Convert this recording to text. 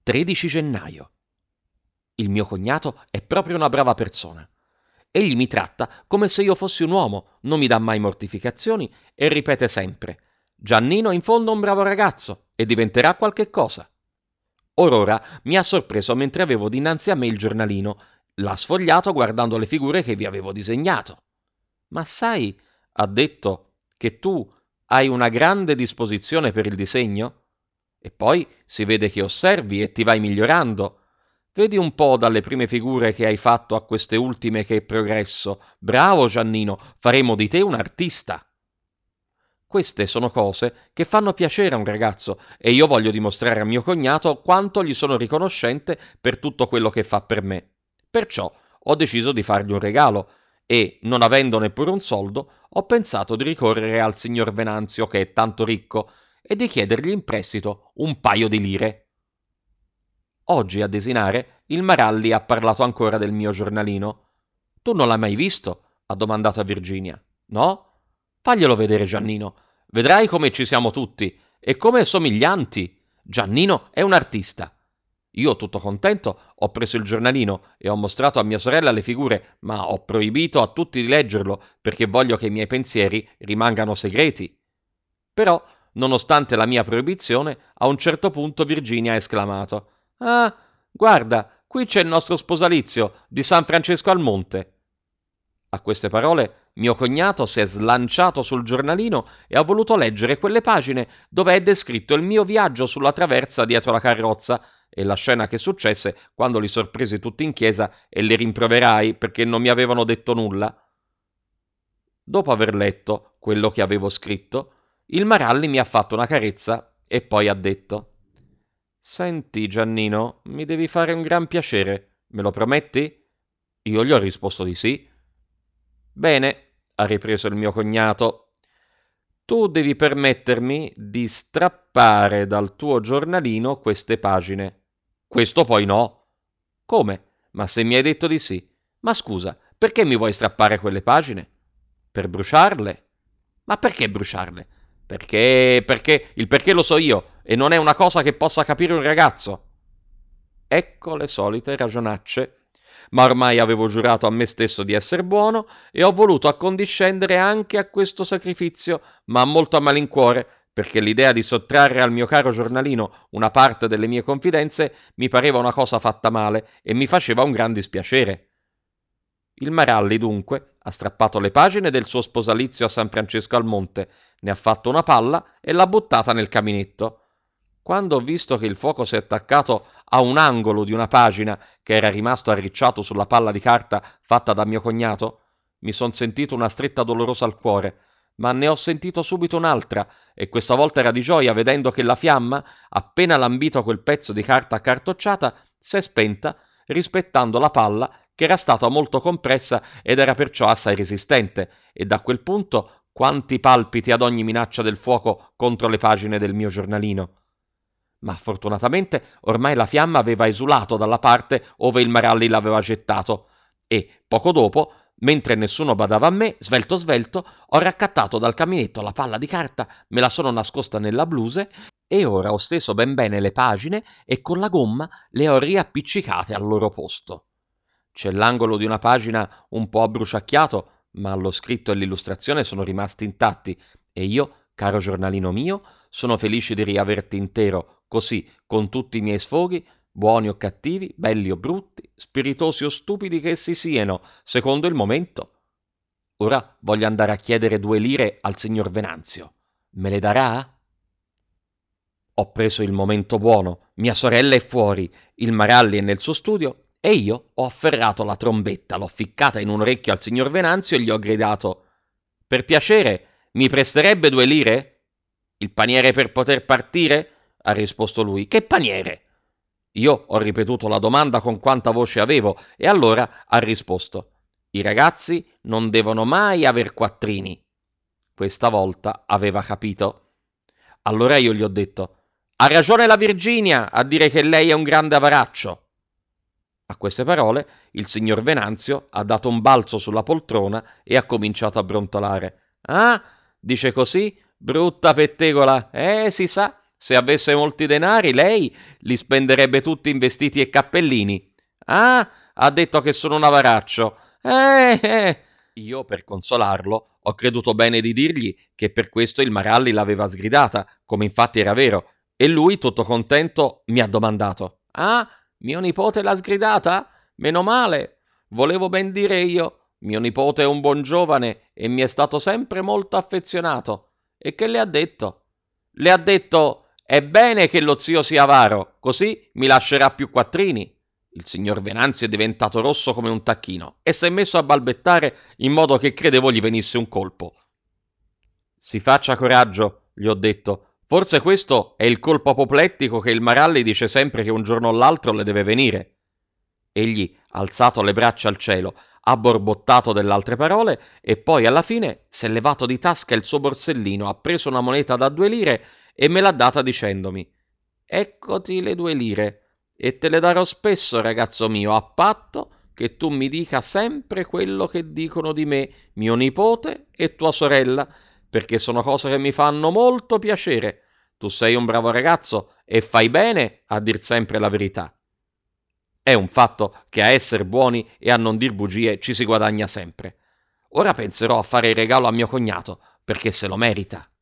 13 gennaio. Il mio cognato è proprio una brava persona. Egli mi tratta come se io fossi un uomo, non mi dà mai mortificazioni e ripete sempre: Giannino in fondo è un bravo ragazzo e diventerà qualche cosa. Or mi ha sorpreso mentre avevo dinanzi a me il giornalino. L'ha sfogliato guardando le figure che vi avevo disegnato. Ma sai, ha detto, che tu hai una grande disposizione per il disegno? E poi si vede che osservi e ti vai migliorando. Vedi un po' dalle prime figure che hai fatto a queste ultime che progresso. Bravo Giannino, faremo di te un artista. Queste sono cose che fanno piacere a un ragazzo e io voglio dimostrare a mio cognato quanto gli sono riconoscente per tutto quello che fa per me. Perciò ho deciso di fargli un regalo e, non avendo neppure un soldo, ho pensato di ricorrere al signor Venanzio, che è tanto ricco, e di chiedergli in prestito un paio di lire. Oggi a desinare il Maralli ha parlato ancora del mio giornalino. Tu non l'hai mai visto? Ha domandato a Virginia. No? Faglielo vedere, Giannino. Vedrai come ci siamo tutti e come somiglianti. Giannino è un artista. Io, tutto contento, ho preso il giornalino e ho mostrato a mia sorella le figure, ma ho proibito a tutti di leggerlo perché voglio che i miei pensieri rimangano segreti. Però, nonostante la mia proibizione, a un certo punto Virginia ha esclamato: Ah, guarda, qui c'è il nostro sposalizio di San Francesco al Monte. A queste parole mio cognato si è slanciato sul giornalino e ha voluto leggere quelle pagine dove è descritto il mio viaggio sulla traversa dietro la carrozza e la scena che successe quando li sorpresi tutti in chiesa e li rimproverai perché non mi avevano detto nulla. Dopo aver letto quello che avevo scritto, il Maralli mi ha fatto una carezza e poi ha detto: Senti, Giannino, mi devi fare un gran piacere, me lo prometti? Io gli ho risposto di sì. Bene, ha ripreso il mio cognato, tu devi permettermi di strappare dal tuo giornalino queste pagine. Questo poi no. Come? Ma se mi hai detto di sì. Ma scusa, perché mi vuoi strappare quelle pagine? Per bruciarle? Ma perché bruciarle? Perché il perché lo so io e non è una cosa che possa capire un ragazzo. Ecco le solite ragionacce. Ma ormai avevo giurato a me stesso di essere buono e ho voluto accondiscendere anche a questo sacrificio, ma molto a malincuore, perché l'idea di sottrarre al mio caro giornalino una parte delle mie confidenze mi pareva una cosa fatta male e mi faceva un gran dispiacere. Il Maralli, dunque, ha strappato le pagine del suo sposalizio a San Francesco al Monte, ne ha fatto una palla e l'ha buttata nel caminetto. Quando ho visto che il fuoco si è attaccato a un angolo di una pagina che era rimasto arricciato sulla palla di carta fatta da mio cognato, mi son sentito una stretta dolorosa al cuore, ma ne ho sentito subito un'altra, e questa volta era di gioia vedendo che la fiamma, appena lambito quel pezzo di carta accartocciata, s'è spenta, rispettando la palla che era stata molto compressa ed era perciò assai resistente, e da quel punto quanti palpiti ad ogni minaccia del fuoco contro le pagine del mio giornalino. Ma fortunatamente ormai la fiamma aveva esulato dalla parte ove il Maralli l'aveva gettato, e poco dopo, mentre nessuno badava a me, svelto svelto, ho raccattato dal caminetto la palla di carta, me la sono nascosta nella bluse e ora ho steso ben bene le pagine e con la gomma le ho riappiccicate al loro posto. C'è l'angolo di una pagina un po' abbruciacchiato, ma lo scritto e l'illustrazione sono rimasti intatti e io, caro giornalino mio, sono felice di riaverti intero, così, con tutti i miei sfoghi, buoni o cattivi, belli o brutti, spiritosi o stupidi che essi siano, secondo il momento. Ora voglio andare a chiedere 2 lire al signor Venanzio. Me le darà? Ho preso il momento buono, mia sorella è fuori, il Maralli è nel suo studio e io ho afferrato la trombetta, l'ho ficcata in un orecchio al signor Venanzio e gli ho gridato: Per piacere, mi presterebbe 2 lire? Il paniere per poter partire? Ha risposto lui. Che paniere? Io ho ripetuto la domanda con quanta voce avevo e allora ha risposto: I ragazzi non devono mai aver quattrini. Questa volta aveva capito. Allora io gli ho detto: Ha ragione la Virginia a dire che lei è un grande avaraccio. A queste parole il signor Venanzio ha dato un balzo sulla poltrona e ha cominciato a brontolare. Ah, dice così? Brutta pettegola, si sa. Se avesse molti denari, lei li spenderebbe tutti in vestiti e cappellini. Ah, ha detto che sono un avaraccio. Eh. Io, per consolarlo, ho creduto bene di dirgli che per questo il Maralli l'aveva sgridata, come infatti era vero, e lui, tutto contento, mi ha domandato: Ah, mio nipote l'ha sgridata? Meno male. Volevo ben dire io. Mio nipote è un buon giovane e mi è stato sempre molto affezionato. E che le ha detto? Le ha detto: È bene che lo zio sia avaro, così mi lascerà più quattrini. Il signor Venanzio è diventato rosso come un tacchino e si è messo a balbettare in modo che credevo gli venisse un colpo. Si faccia coraggio, gli ho detto. Forse questo è il colpo apoplettico che il Maralli dice sempre che un giorno o l'altro le deve venire. Egli ha alzato le braccia al cielo, ha borbottato delle altre parole e poi alla fine si è levato di tasca il suo borsellino, ha preso una moneta da 2 lire e me l'ha data dicendomi: Eccoti le 2 lire e te le darò spesso, ragazzo mio, a patto che tu mi dica sempre quello che dicono di me, mio nipote e tua sorella, perché sono cose che mi fanno molto piacere. Tu sei un bravo ragazzo e fai bene a dir sempre la verità. È un fatto che a essere buoni e a non dir bugie ci si guadagna sempre. Ora penserò a fare il regalo a mio cognato, perché se lo merita.